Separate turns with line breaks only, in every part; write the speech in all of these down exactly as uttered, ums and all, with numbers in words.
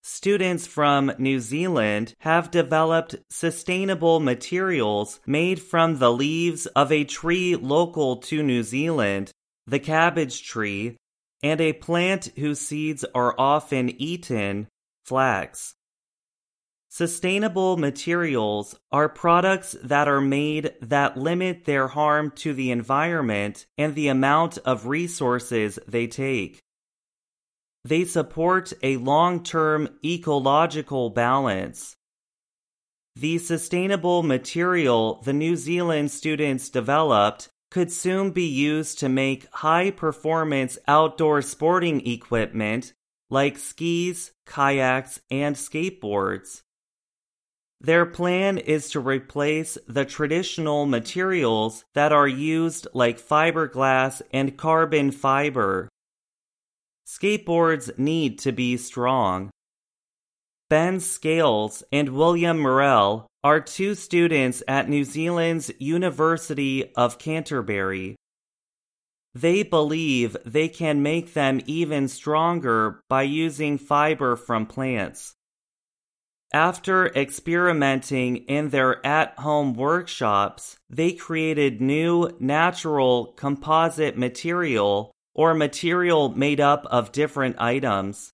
Students from New Zealand have developed sustainable materials made from the leaves of a tree local to New Zealand, the cabbage tree, and a plant whose seeds are often eaten, flax. Sustainable materials are products that are made that limit their harm to the environment and the amount of resources they take. They support a long-term ecological balance. The sustainable material the New Zealand students developed could soon be used to make high-performance outdoor sporting equipment like skis, kayaks, and skateboards. Their plan is to replace the traditional materials that are used like fiberglass and carbon fiber. Skateboards need to be strong. Ben Scales and William Morell are two students at New Zealand's University of Canterbury. They believe they can make them even stronger by using fiber from plants. After experimenting in their at-home workshops, they created new natural composite material or material made up of different items.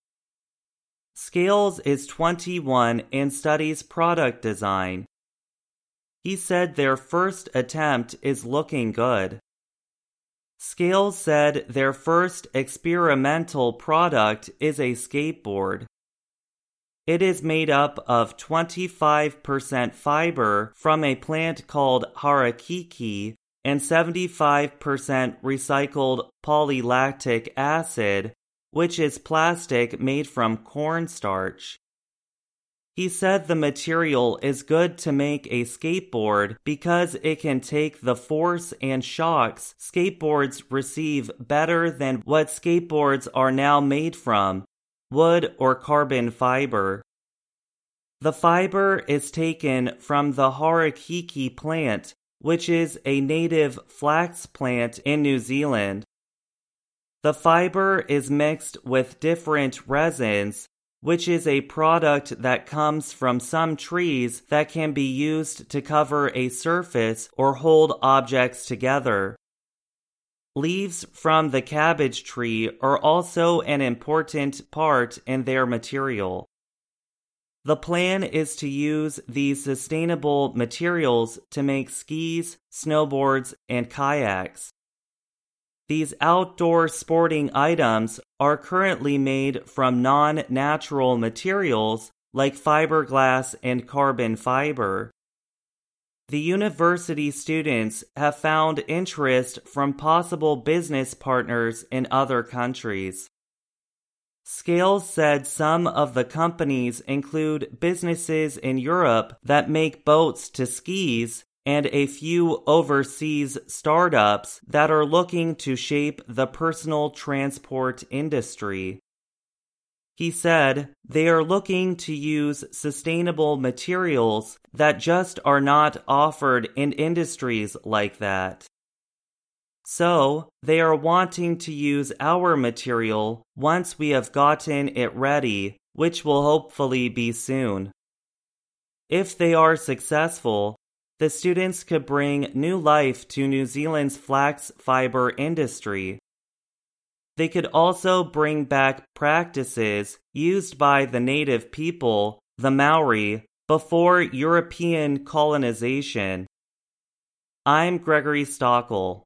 Scales is twenty-one and studies product design. He said their first attempt is looking good. Scales said their first experimental product is a skateboard. It is made up of twenty-five percent fiber from a plant called harakeke and seventy-five percent recycled polylactic acid, which is plastic made from cornstarch. He said the material is good to make a skateboard because it can take the force and shocks skateboards receive better than what skateboards are now made from, wood or carbon fiber. The fiber is taken from the harakeke plant, which is a native flax plant in New Zealand. The fiber is mixed with different resins, which is a product that comes from some trees that can be used to cover a surface or hold objects together. Leaves from the cabbage tree are also an important part in their material. The plan is to use these sustainable materials to make skis, snowboards, and kayaks. These outdoor sporting items are currently made from non-natural materials like fiberglass and carbon fiber. The university students have found interest from possible business partners in other countries. Scales said some of the companies include businesses in Europe that make boats to skis and a few overseas startups that are looking to shape the personal transport industry. He said they are looking to use sustainable materials that just are not offered in industries like that. So, they are wanting to use our material once we have gotten it ready, which will hopefully be soon. If they are successful, the students could bring new life to New Zealand's flax fiber industry. They could also bring back practices used by the native people, the Maori, before European colonization. I'm Gregory Stockel.